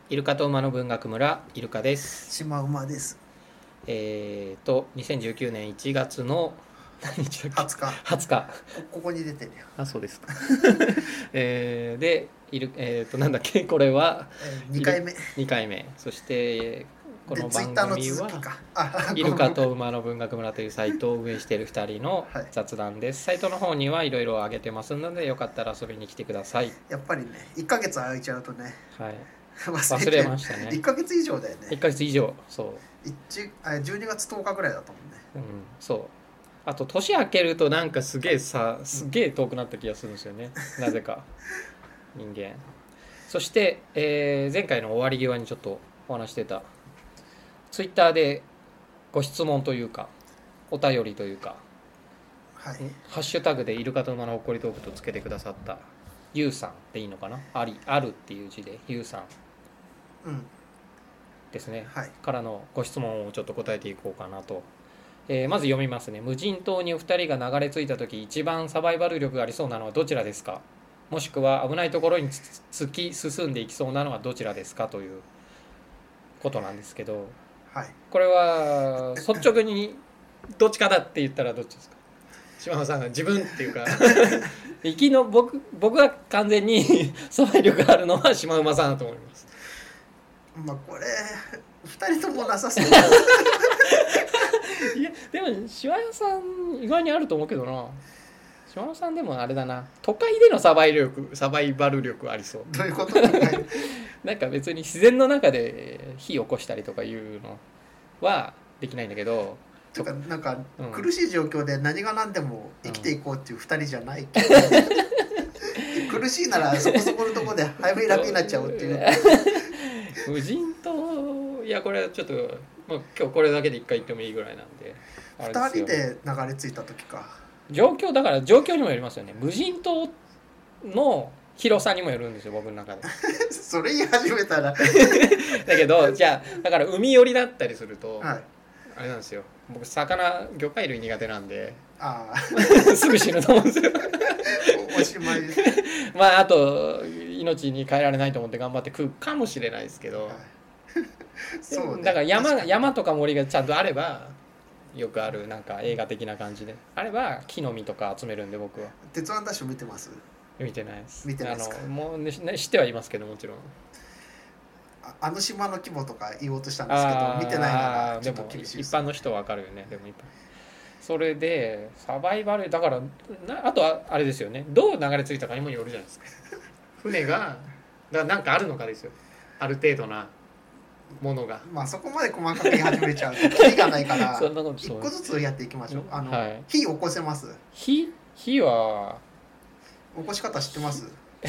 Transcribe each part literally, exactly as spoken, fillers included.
イルカと馬の文学村、イルカです。 シマウマです。 えーとにせんじゅうきゅうねんいちがつの何日だっけ、 はつかはつかこ, ここに出てるよ。 あ、そうですかえーでイル、えーとなんだっけ、これは、 えー、にかいめにかいめ、そしてこの番組はイルカと馬の文学村というサイトを運営しているふたりの雑談です、はい、サイトの方にはいろいろ上げてますので、よかったら遊びに来てください。 やっぱりね、いっかげつ空いちゃうとね、 はい、 忘れ, 忘れましたね。 いっかげつ以上だよね。 いっかげつ以上、そうあじゅうにがつとおかぐらいだと思うね。 うん、そう。あと年明けるとなんかすげえさすげえ遠くなった気がするんですよね、うん、なぜか人間。そして、えー、前回の終わり際にちょっとお話してたツイッターでご質問というかお便りというか、 はい、 ハッシュタグでイルカと馬のほっこりトークとつけてくださったゆうさんでいいのかな、ありあるっていう字でゆうさん、うん、ですね、はい、からのご質問をちょっと答えていこうかなと。えー、まず読みますね。無人島にお二人が流れ着いた時、一番サバイバル力がありそうなのはどちらですか？もしくは危ないところに突き進んでいきそうなのはどちらですか、ということなんですけど、はい、これは率直にどっちかだって言ったらどっちですか？島野さんが自分っていうか生きの 僕, 僕が完全にサバイ力があるのは島馬さんだと思います。 まあこれふたりともなさそういやでも島屋さん意外にあると思うけどな。島屋さんでもあれだな、都会でのサバイ力サバイバル力ありそう。 どういうこと？ なんか別に自然の中で火を起こしたりとかいうのはできないんだけど、 とかなんか苦しい状況で何が何でも生きていこうっていうふたりじゃないけど、うん、苦しいならそこそこのところで早めに楽になっちゃうっていう無人島、いやこれはちょっと、まあ、今日これだけで一回言ってもいいぐらいなんで。 ふたりで流れ着いた時か、 状況だから状況にもよりますよね。無人島の広さにもよるんですよ、僕の中でそれ言い始めたらだけどじゃあだから海寄りだったりすると、はい、あれなんですよ、僕魚魚介類苦手なんで、あすぐ死ぬと思うんですよおしまいですまああと命に変えられないと思って頑張って食うかもしれないですけど、はいそうね、だから 山, か山とか森がちゃんとあれば、よくあるなんか映画的な感じであれば木の実とか集めるんで。僕は鉄腕ダッシュ見てます？ 見てないです。 見てないですか？ あのもう、ね、知ってはいますけど、もちろんあ, あの島の規模とか言おうとしたんですけど、見てないならちょっと厳しいです。 一般の人は分かるよね。でもそれでサバイバルだからな。あとはあれですよね、どう流れ着いたかにもよるじゃないですか船がだなんかあるのかですよ、ある程度なものが。 まあそこまで細かく言い始めちゃうと火がないからそんなこと一個ずつやっていきましょう。あの、 はい、 火起こせます？ 火火は起こし方知ってます？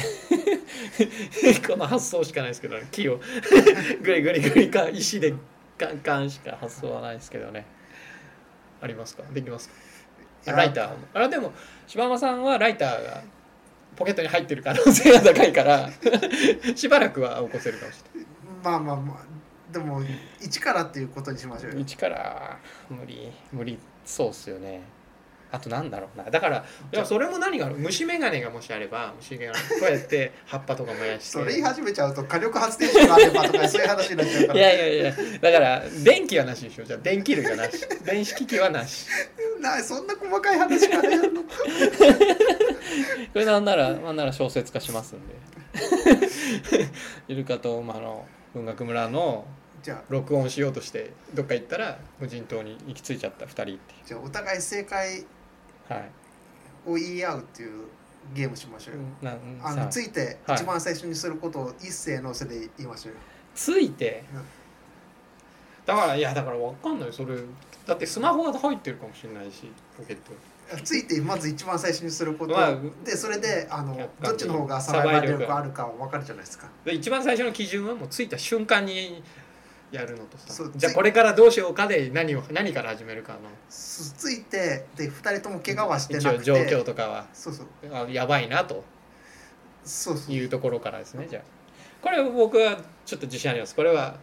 この発想しかないですけど、ね、木をグリグリグリか石でガンガンしか発想はないですけどね。ありますか？できますか？ライター。あれでも柴山さんはライターがポケットに入ってる可能性が高いからしばらくは起こせるかもしれない。 まあまあまあでも一からっていうことにしましょうよ。 一から無理無理そうっすよね。あとなんだろうな、だからいやそれも何がある、虫眼鏡がもしあれば、虫眼鏡こうやって葉っぱとか燃やしてそれ言い始めちゃうと火力発電所があればとかそういう話になっちゃうからいやいやいや、だから電気はなしでしょ。じゃあ電気類はなし、電子機器はなしな、そんな細かい話からやるのこれなんならなんなら小説化しますんでイルカと馬の文学村のじゃあ録音しようとしてどっか行ったら無人島に行き着いちゃったふたりっていう。 じゃあお互い正解を言い合うっていうゲームしましょうよ、はい、あのついて一番最初にすることを一斉のせで言いましょうよ。 ついて、うん、だからいやだから分かんないそれ。だってスマホが入ってるかもしれないしポケットついてまず一番最初にすること、まあ、でそれであのどっちの方がサバイバル力あるか分かるじゃないですか。 で一番最初の基準はもうついた瞬間にやるのとさ、じゃあこれからどうしようかで何を何から始めるかのついてでふたりとも怪我はしてなくて状況とかはそうそうあやばいなとそうそういうところからですね。じゃあこれ僕はちょっと自信あります。これは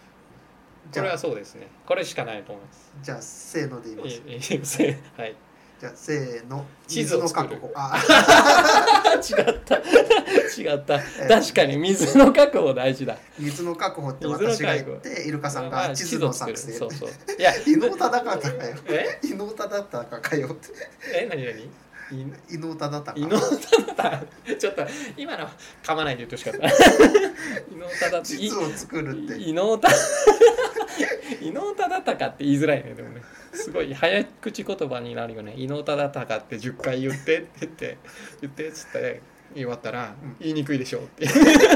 これはそうですね。これしかないと思います。 じゃあせーので言います。 はい。 じゃあせーの。 地図を作る。 水の確保。あ違った違った確かに水の確保大事だ。 水の確保って私が言ってイルカさんが地図の作成。 そうそう。いや伊能忠敬かよ。 え伊能忠敬かよって。 え何何伊能忠敬。 伊能忠敬ちょっと今の噛まないで言ってほしかった伊能忠敬地図を作るって伊能忠伊能忠敬って言いづらいね。でもねすごい早口言葉になるよね。伊能忠敬ってじゅっかい言ってって言って言ってっつって言い終わったら、うん、言いにくいでしょって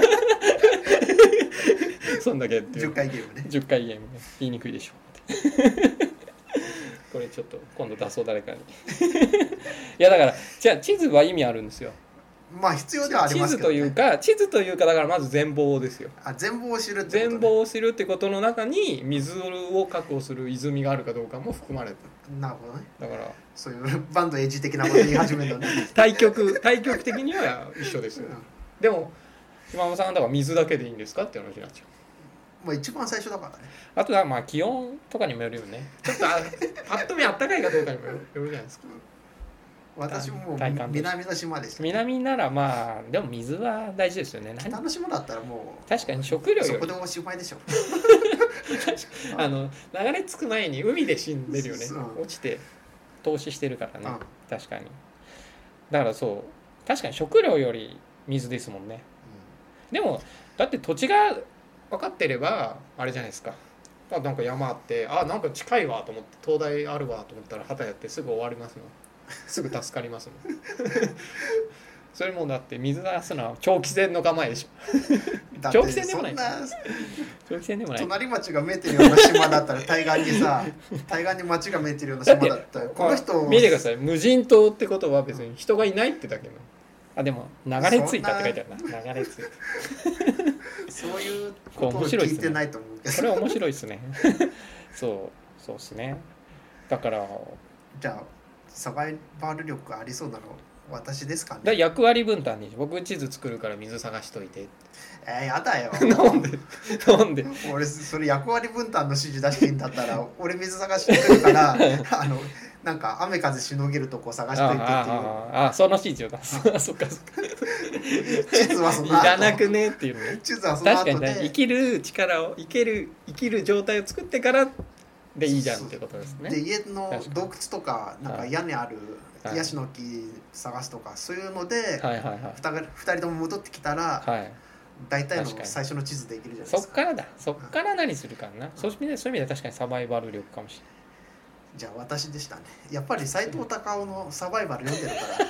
そんだけってじゅっかいゲームねじゅっかいゲームね言いにくいでしょってこれちょっと今度出そう誰かにいやだからじゃあ地図は意味あるんですよ。 まあ必要ではありますけど、ね、 地図というか地図というかだからまず全貌ですよ。 あ全貌を知るってこと、 ね、全貌を知るってことの中に水を確保する泉があるかどうかも含まれてる。 なるほどね。 だからそういうバンドエッジ的なこと言い始めたね対極対極的には一緒ですよ、うん、でも島本さんだから水だけでいいんですかって話になっちゃう。まあ一番最初だからね。 あとはまあ気温とかにもよるよね。ちょっとパッと見あったかいかどうかにもよるじゃないですか。 私も南の島でした、 ね、南ならまあでも水は大事ですよね。 北の島だったらもう確かに食料よりそこでおしまいでしょあの流れ着く前に海で死んでるよね、うん、落ちて投資してるからね、うん、確かに。だからそう確かに食料より水ですもんね、うん、でもだって土地が分かってればあれじゃないですか。あなんか山あってあなんか近いわと思って東大あるわと思ったら旗やってすぐ終わりますのすぐ助かりますもんそれもだって水出すのは長期戦の構えでしょ長期戦でもない長期戦でもない隣町が見えてるような島だったら対岸にさ対岸に町が見えてるような島だったらこの人見てください。無人島ってことは別に人がいないってだけのあでも流れ着いたって書いてあるな流れ着いたそういうことを聞いてないと思うけどこれ面白いですねそうそうですね。だからじゃあサバイバル力ありそうなの私ですかね。 だ役割分担に僕地図作るから水探しといて。 えー、やだよなんでなんで俺それ役割分担の指示出していいんだったら俺水探しとくるからあのなんか雨風しのげるとこ探しといてっていう。 ああその指示を出すそっかそっか地図はその後いらなくねっていうね。 地図はその後で確かに、ね、生きる力を生きる生きる状態を作ってからでいいじゃんってことですね。 で家の洞窟とかなんか屋根あるヤシの木探すとかそういうので、はいはいはい、ふたりとも戻ってきたら、はい、大体の最初の地図できるじゃないですか。 そっからだそっから何するかな、うん、そういう意味では確かにサバイバル力かもしれない。 じゃあ私でしたね。やっぱり斎藤隆夫のサバイバル読んでるから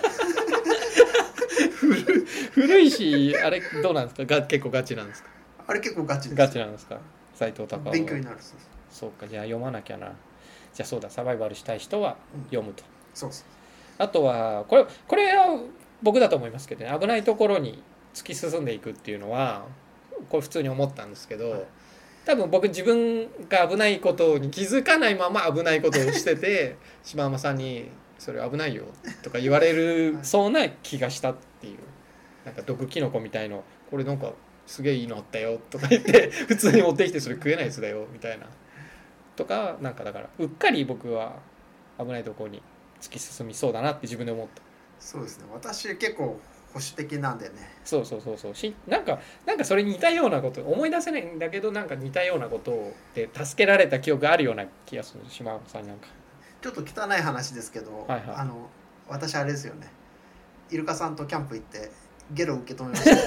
古, 古いしあれどうなんですかが結構ガチなんですか。 あれ結構ガチです。 ガチなんですか斎藤隆夫。 勉強になる。 そうかじゃあ読まなきゃな。じゃあそうだサバイバルしたい人は読むと、うん、 そうそう。 あとはこれこれは僕だと思いますけどね。危ないところに突き進んでいくっていうのはこれ普通に思ったんですけど、はい、多分僕自分が危ないことに気づかないまま危ないことをしてて島山さんにそれ危ないよとか言われるそうな気がしたっていう。なんか毒キノコみたいのこれなんかすげえいいのあったよとか言って普通に持ってきてそれ食えないやつだよみたいなとかなんかだからうっかり僕は危ないところに突き進みそうだなって自分で思った。 そうですね。私結構保守的なんでね。 そうそうそうそうしなんかなんかそれ似たようなこと思い出せないんだけどなんか似たようなことで助けられた記憶があるような気がする。島尾さんなんかちょっと汚い話ですけど、はいはい、あの私あれですよね。イルカさんとキャンプ行ってゲロ受け止めましたね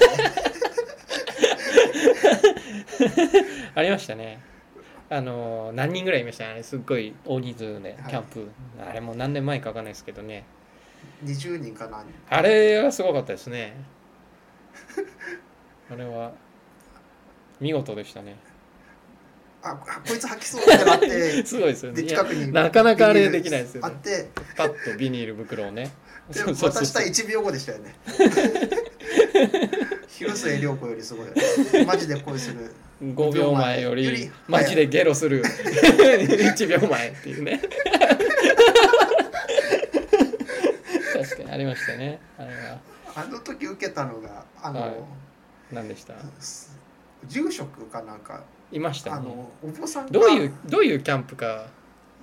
ありましたね。あの何人ぐらいいましたね。すっごい大人数でキャンプ、はい、あれも何年前か分かんないですけどねにじゅうにんかな。 あれはすごかったですねあれは見事でしたね。 あこいつ吐きそうってなってすごいですよね。 で近くになかなかあれできないですよね。 あってパッとビニール袋をねで渡したいちびょうごでしたよね広末涼子よりすごいよね。マジで恋するごびょうまえよりマジでゲロするいちびょうまえっていうね確かにありましたね。あれはあの時受けたのがあの、はい、 何でした。 住職かなんかいましたね。 あのお坊さんがどういうどういうキャンプか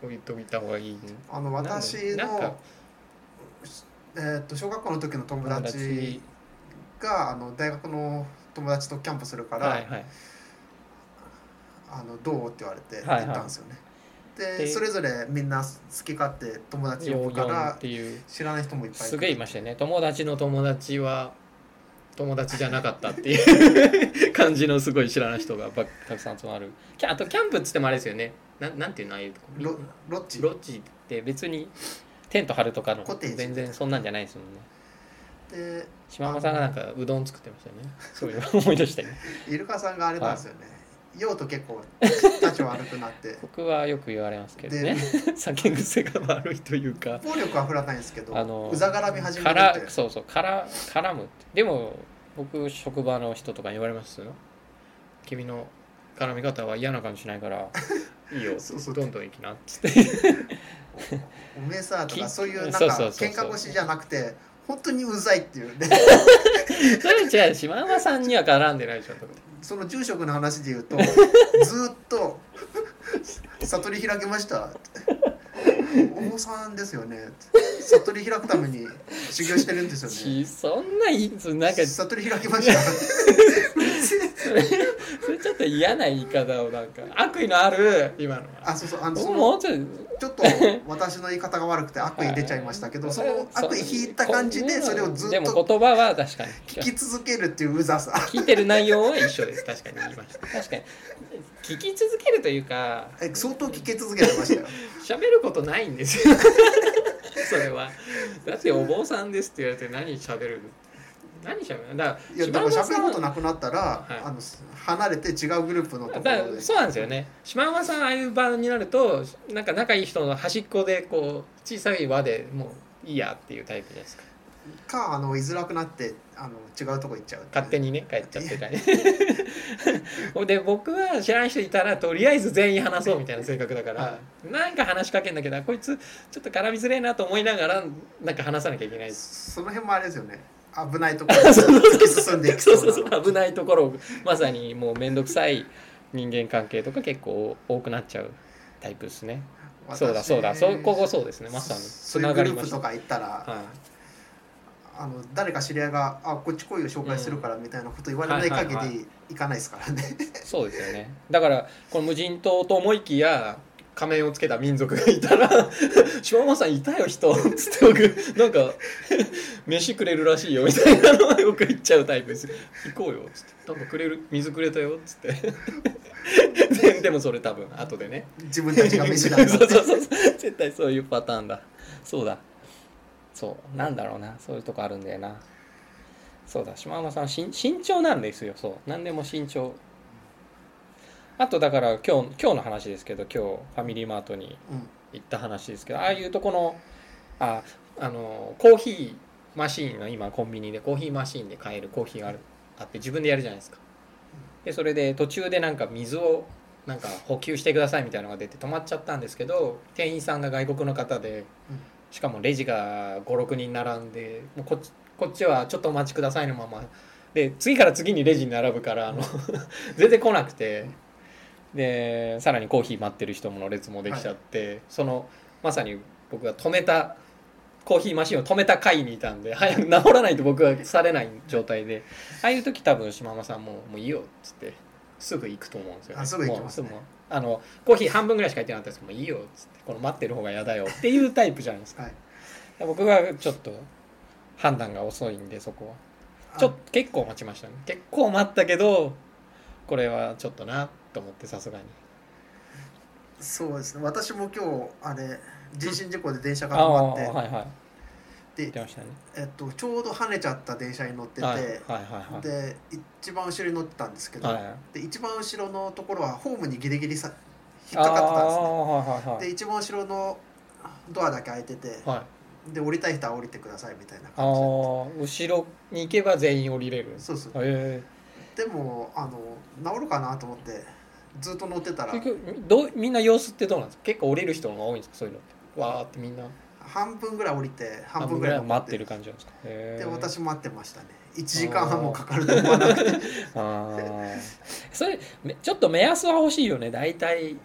置いといた方がいい、ね、 あの私のえー、と小学校の時の友達があの大学の友達とキャンプするから、はいはい、あのどうって言われて行ったんですよね、はいはい、でそれぞれみんな好き勝手友達呼ぶから知らない人もいっぱいいる。 すげえいましたよね。友達の友達は友達じゃなかったっていう感じのすごい知らない人がたくさん集まる。あとキャンプっつってもあれですよね、 な, なんていうのああいうとこ ロ, ロッジロッジって別にテント張るとかの全然そんなんじゃないですもんね。で島間さんがなんかうどん作ってましたよね。そういう思い出したよね。 イルカさんがあれなんですよね、はい、酔うと結構立ち悪くなって僕はよく言われますけどね。酒癖が悪いというか暴力は振らないんですけど、あのうざがらみ始めるって。 そうそうから絡むって。でも僕職場の人とかに言われますよ。君の絡み方は嫌な感じしないからいいよそうそうどんどん行きなっつっておめえさとかそういうなんか喧嘩腰じゃなくて本当にうざいっていうねそれじゃあ島山さんには絡んでないでしょ。 その住職の話で言うとずっと悟り開けましたお坊さんですよね悟り開くために修行してるんですよね。 そんないいなんか悟り開きましたそれ, それちょっと嫌な言い方をなんか悪意のある今のはあそうそうあのそのちょっと私の言い方が悪くて悪意出ちゃいましたけどその悪意引いた感じでそれをずっとでも言葉は確かに聞き続けるっていううざさ聞いてる内容は一緒です。確かに言いました。確かに聞き続けるというかえ相当聞き続けてましたよ。 喋ることないんですよそれは。だってお坊さんですって言われて何喋る何喋るだからいやだから喋ることなくなったら、はい、あの離れて違うグループのところでそうなんですよね。島山さんああいう場になるとなんか仲いい人の端っこでこう小さい輪でもういいやっていうタイプじゃないですか。 かあの居づらくなってあの違うとこ行っちゃう、ね、 勝手にね帰っちゃってたりで僕は知らない人いたらとりあえず全員話そうみたいな性格だから、はい、なんか話しかけんだけどこいつちょっと絡みづれえなと思いながらなんか話さなきゃいけない。 その辺もあれですよね、危ないところ突き進んでいくそうそうそう危ないところまさにもう面倒くさい人間関係とか結構多くなっちゃうタイプですね。そうだそうだそうここそうですねまさにつながりました。 そういうグループとか行ったら、はいあの誰か知り合いがあこっち来いを紹介するからみたいなこと言われない限り行かないですからね、 そうですよね。だからこの無人島と思いきや仮面をつけた民族がいたら島間さんいたよ人つって僕なんか飯くれるらしいよみたいなのをよく言っちゃうタイプです。行こうよつってなんかくれる水くれたよつってでもそれ多分後でね自分たちが飯なんだそうそうそう絶対そういうパターンだ。そうだそうなんだろうなそういうとこあるんだよな。そうだ島山さんし慎重なんですよ。そう何でも慎重。あとだから今日今日の話ですけど今日ファミリーマートに行った話ですけど、うん、ああいうとこのああのコーヒーマシーンの今コンビニでコーヒーマシーンで買えるコーヒーがあるあって自分でやるじゃないですか。でそれで途中でなんか水をなんか補給してくださいみたいなのが出て止まっちゃったんですけど店員さんが外国の方で、うんしかもレジがごろくにん並んでもうこっち、こっちはちょっとお待ちくださいのままで次から次にレジに並ぶからあの全然来なくてでさらにコーヒー待ってる人の列もできちゃって、はい、そのまさに僕が止めたコーヒーマシンを止めた階にいたんで早く治らないと僕はされない状態でああいう時多分島間さんももういいよっつってすぐ行くと思うんですよ、ね、 あすぐ行きますね。 あのコーヒー半分ぐらいしか入ってなかったですけどもいいよっつってこの待ってる方が嫌だよっていうタイプじゃないですか、はい、僕はちょっと判断が遅いんでそこはちょっと結構待ちましたね。結構待ったけどこれはちょっとなと思ってさすがにそうですね。私も今日あれ人身事故で電車が止まって、 はいはい、 で、ねえっと、ちょうど跳ねちゃった電車に乗ってて、はいはいはいはい、で一番後ろに乗ってたんですけど、はい、で一番後ろのところはホームにギリギリさ引っかかってたんですね、はいはいはい、で一番後ろのドアだけ開いてて、はい、で降りたい人は降りてくださいみたいな感じで、 後ろに行けば全員降りれる。 そうそう、へでもあの治るかなと思ってずっと乗ってたらどみんな様子ってどうなんですか。結構降りる人が多いんですかそういうのって。わーってみんな半分ぐらい降りて半分ぐらい待ってる感じなんですか。へで私待ってましたね。いちじかんはんもかかると思わなくてあそれちょっと目安は欲しいよね。だいたい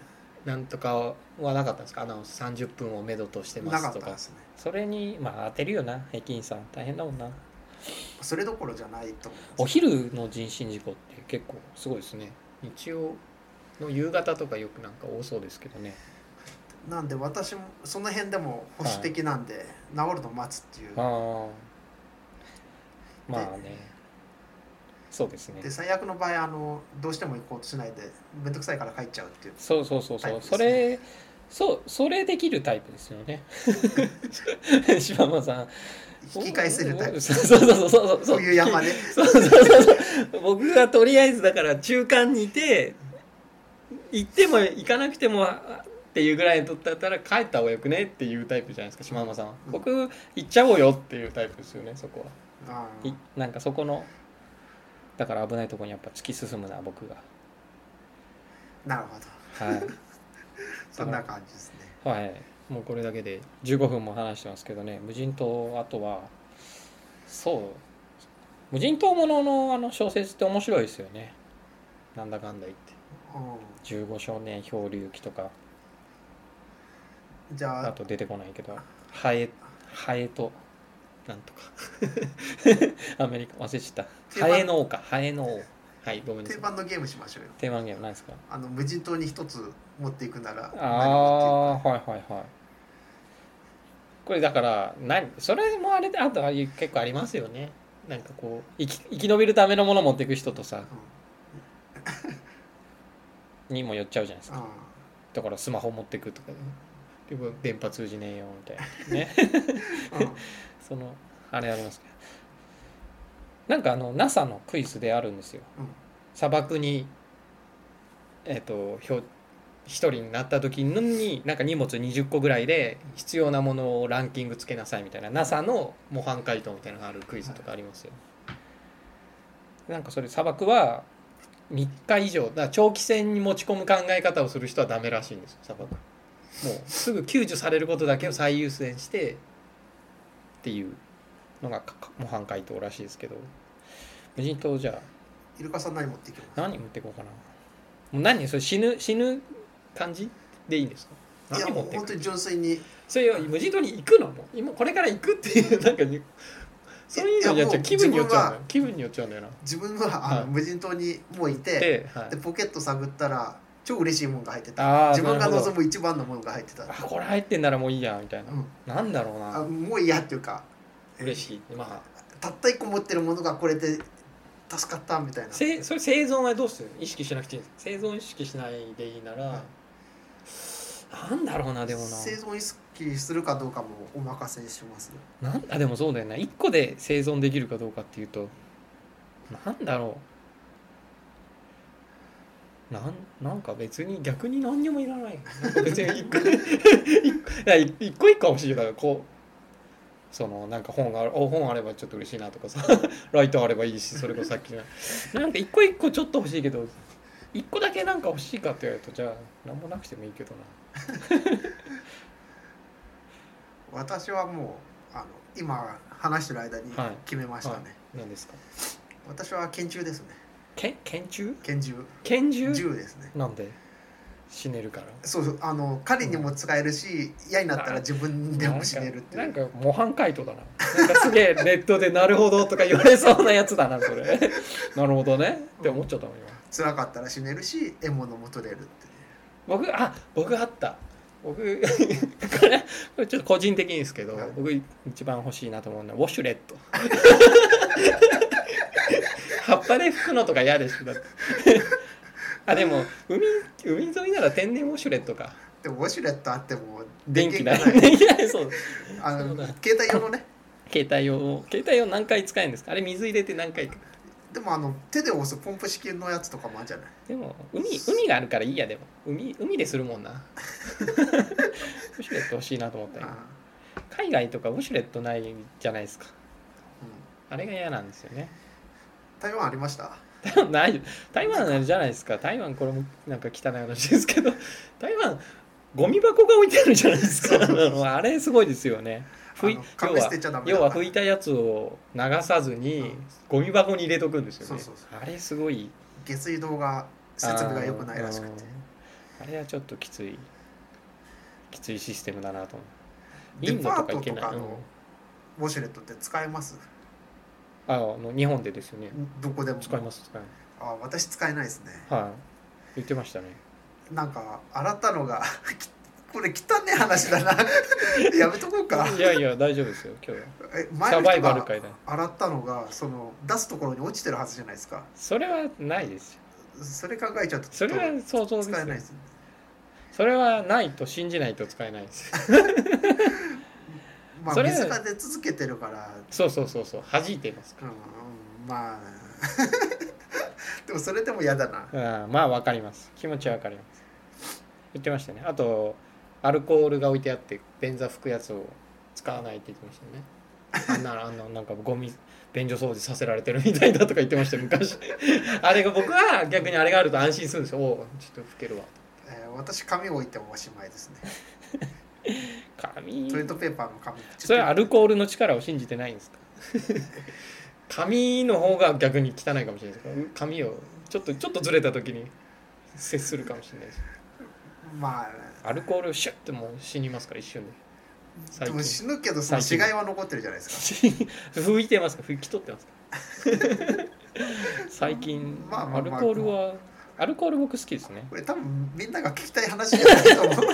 なんとかはなかったんですか？アナウンスさんじゅっぷんをめどとしてますとか。 ですね。 それにまあ当てるよな、駅員さん大変だもんな。 それどころじゃないと思います。 お昼の人身事故って結構すごいですね。日曜の夕方とかよくなんか多そうですけどね。 なんで私もその辺でも保守的なんで、はい、治るの待つっていう。あまあね、そうですね。 で最悪の場合あのどうしても行こうとしないで面倒くさいから帰っちゃうっていう、ね、 そうそうそうそう、それそうそれできるタイプですよね。柴間さん引き返せるタイプ。 そうそうそうそうそう、 冬山でそうそうそうそう、僕がとりあえずだから中間にいて行っても行かなくてもっていうぐらいだったら帰った方がよくねっていうタイプじゃないですか、島間さんは、うん、僕行っちゃおうよっていうタイプですよね、そこは。いなんかそこのだから危ないところにやっぱ突き進むな僕が。 なるほど、はいそんな感じですね。 はい、もうこれだけでじゅうごふんも話してますけどね。無人島、あとはそう無人島もののあの小説って面白いですよね、なんだかんだ言って。じゅうご少年漂流記とか、 じゃああと出てこないけどハエハエとなんとかアメリカ忘れちゃった。ハエの王か、ハエの王。はい、ごめんなさい。 定番のゲームしましょうよ。 定番ゲーム何ですか？ あの無人島に一つ持っていくなら何持っていくか。ああはいはいはい。これだから何それもあれであとは結構ありますよね。なんかこう生き生き延びるためのものを持っていく人とさ、うん、にも寄っちゃうじゃないですか。だからスマホ持っていくとか、ね、でも電波通じねえよみたいなね。そのあれありますけど、なんかあの ナサ のクイズであるんですよ、うん、砂漠にえっ、ー、と一人になった時になんか荷物にじゅっこぐらいで必要なものをランキングつけなさいみたいな ナサ の模範解答みたいなのがあるクイズとかありますよ。なんかそれ砂漠はみっか以上だから長期戦に持ち込む考え方をする人はダメらしいんですよ、砂漠。もうすぐ救助されることだけを最優先してっていうのが模範解答らしいですけど、無人島じゃあイルカさん何持っていきます？ 何持っていこうかな。もう何それ死ぬ死ぬ感じでいいんですか？ いやもう本当に純粋にそれ無人島に行くのも今これから行くっていうなんかそういうのじゃ気分によっちゃうんだよ。気分によっちゃうんだよな。 自分はあの、はい、無人島にもういて、はい、でポケット探ったら超嬉しいものが入ってた。自分が望む一番のものが入ってた。 あこれ入ってんならもういいやみたいな、うん、なんだろうな、 あもういいやっていうか嬉しい、まあ、 たったいっこ持ってるものがこれで助かったみたいな。 それ生存はどうする？意識しなくていいんですか？生存意識しないでいいなら、はい、なんだろうな。でもな生存意識するかどうかもお任せします。 なんあでもそうだよな、いっこで生存できるかどうかっていうとなんだろう、なんなんか別に逆に何にもいらない。なんか別にいっこ一個一個欲しいからこうそのなんか本がある本あればちょっと嬉しいなとかさライトあればいいし、それこそさっきのなんか一個一個ちょっと欲しいけど一個だけなんか欲しいかって言われるとじゃあ何もなくてもいいけどな。 私はもうあの今話してる間に決めましたね、はいはい、 何ですか？ 私は拳銃ですね。 け拳銃？ 拳銃拳銃銃ですね。 なんで？死ねるから。 そうそう、あの狩りにも使えるし、うん、嫌になったら自分でも死ねるっていう。 なんか模範解答だな。なんかすげえネットでなるほどとか言われそうなやつだなそれ。なるほどねって思っちゃったの今。 辛かったら死ねるし獲物も取れるって、ね、 僕あ僕あった僕これこれちょっと個人的にですけど、はい、僕一番欲しいなと思うのはウォシュレット。葉っぱで拭くのとか嫌でしょだってあでも 海, 海沿いなら天然ウォシュレットか。 でもウォシュレットあっても電気ない電気ないそうあの携帯用のね携帯用携帯用何回使えるんですか？あれ水入れて何回か。 でもあの手で押すポンプ式のやつとかもあるんじゃない？ でも 海, 海があるからいいや。でも 海, 海でするもんな。ウォシュレット欲しいなと思ったよ。海外とかウォシュレットないじゃないですか、うん、あれが嫌なんですよね。 台湾ありました？ 台湾ない台湾じゃないですか。台湾これもなんか汚い話ですけど台湾ゴミ箱が置いてあるじゃないですか。あれすごいですよね。要は要は拭いたやつを流さずにゴミ箱に入れとくんですよね。そうそうそう、あれすごい。 下水道が設備が良くないらしくてあれはちょっときついきついシステムだなと思う。インドとか行けない。デパートとかのウォシュレットって使えます？ ああの日本でですよね。 どこでも使います使います。 あ私使えないですね。 はい、言ってましたね。 なんか洗ったのがこれ汚ね話だなやめとこうか。 いやいや大丈夫ですよ今日は。 え前の人が洗ったのがその出すところに落ちてるはずじゃないですか。 それはないですよ。 それ考えちゃうとそれは想像ですよ。 使えないですよね。 それはないと信じないと使えないですまあ水が出続けてるから。 そうそうそうそう弾いてますから、 うん、まあでもそれでも嫌だな。 あまあ分かります。気持ちは分かります。言ってましたね。あとアルコールが置いてあって便座拭くやつを使わないって言ってましたね。あんなあんななんかゴミ便所掃除させられてるみたいだとか言ってました昔あれが僕は逆にあれがあると安心するんですよ。おちょっと拭けるわ、 えー、私紙置いてもおしまいですね紙トイレットペーパーの紙。 それはアルコールの力を信じてないんですか紙の方が逆に汚いかもしれないです。紙をちょっとちょっとずれた時に接するかもしれないです。 まあアルコールシュッてもう死にますから一瞬で。でも死ぬけどその死骸は残ってるじゃないですか。 拭いてますか拭き取ってますか最近、まあまあまあ、アルコールはアルコール僕好きですね。 これ多分みんなが聞きたい話じゃないと思う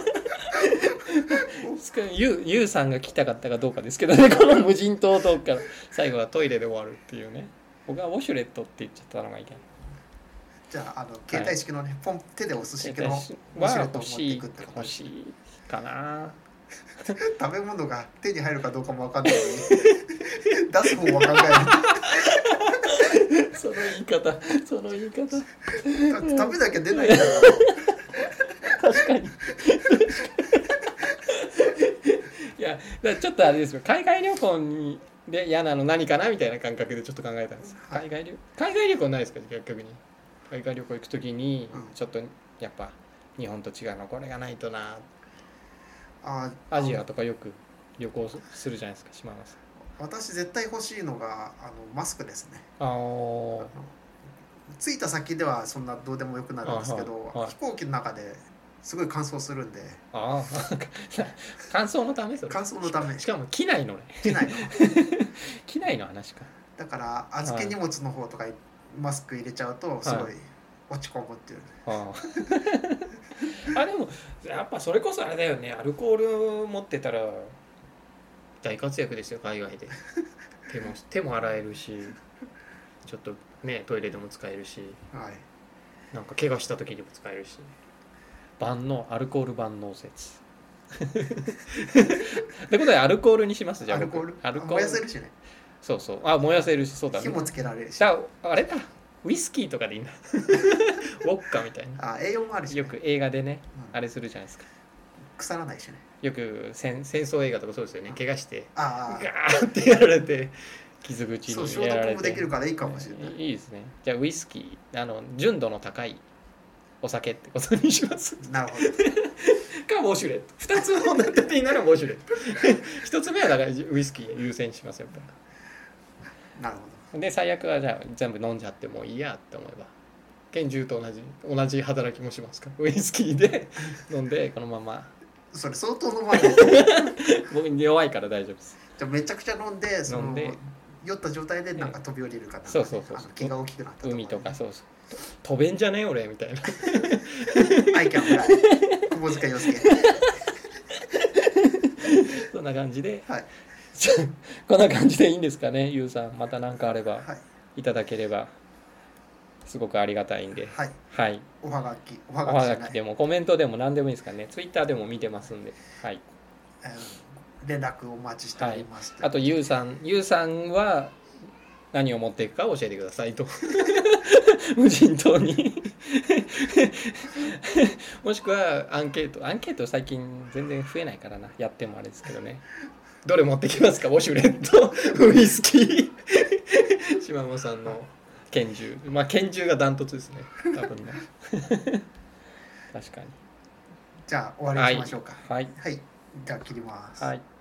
ゆ, ゆうさんが聞きたかったかどうかですけどねこの無人島トークから最後はトイレで終わるっていうね。僕はウォシュレットって言っちゃったのがいいかな。 じゃあ、あの携帯式のね、はい、ポン手で押す式のウォシュレットを持っていくってこと欲しいかな食べ物が手に入るかどうかも分かんないのに出す方は考えるその言い方その言い方食べなきゃ出ないから確かにいやちょっとあれですよ。海外旅行にで嫌なの何かなみたいな感覚でちょっと考えたんです。海外旅海外旅行ないですか逆に。海外旅行行くときにちょっとやっぱ日本と違うのこれがないとな。あアジアとかよく旅行するじゃないですか島田さん。 私絶対欲しいのがあのマスクですね。 ああ着いた先ではそんなどうでもよくなるんですけど、はいはい、飛行機の中ですごい乾燥するんで。 ああ乾燥のためそれ。 乾燥のため。 しかも機内のね。 機内の機内の話か。 だから預け荷物の方とかマスク入れちゃうとすごい落ち込むっていう、 ね。あ, あでもやっぱそれこそあれだよね。アルコール持ってたら大活躍ですよ海外で。手も手も洗えるし、ちょっとねトイレでも使えるし、はい、なんか怪我した時にも使えるし。万能アルコール万能説。ってことでアルコールにします。じゃあアルコール、アルコール燃やせるしね。 そうそう。あ燃やせるしそうだね。 火もつけられるし。 だあれだウイスキーとかでいいんだ。ウォッカみたいな。 あ栄養もあるし、ね、 よく映画でね、うん、あれするじゃないですか。 腐らないしね。 よく戦戦争映画とかそうですよね。怪我してあガーってやられて傷口にやられて。 そう消毒もできるからいいかもしれない。 いいですね。じゃあウイスキーあの純度の高いお酒ってことにします。 なるほど。 かウォシュレット。二つもなっていいならウォシュレット。一つ目はだからウイスキー優先しますよ。 なるほど。 で最悪はじゃあ全部飲んじゃってもいいやって思えば拳銃と同じ同じ働きもしますから。ウイスキーで飲んでこのまま。 それ相当飲まない。 僕弱いから大丈夫です。 じゃあめちゃくちゃ飲んでその飲んで酔った状態でなんか飛び降りるかな、ね、 そうそうそうそう。 気が大きくなったと、ね、 海とかそうそう飛べんじゃねえ俺みたいな。 アイキャンフライ窪塚洋介。 そんな感じで、 はい、 こんな感じでいいんですかね。ゆうさんまた何かあればいただければすごくありがたいんで、 はい、 はい、 おはがきおはがきでもコメントでも何でもいいですからね。ツイッターでも見てますんで、はい、 えー、連絡お待ちしております、 はい、あとゆうさんゆうさんは何を持っていくか教えてくださいと。無人島に。もしくはアンケートアンケート最近全然増えないからな。やってもあれですけどね。どれ持ってきますか。ウォシュレットウイスキー島本さんの拳銃。まあ拳銃がダントツですね多分ね。確かに。 じゃあ終わりにしましょうか。 はい、 はい、じゃあ切ります。 はい。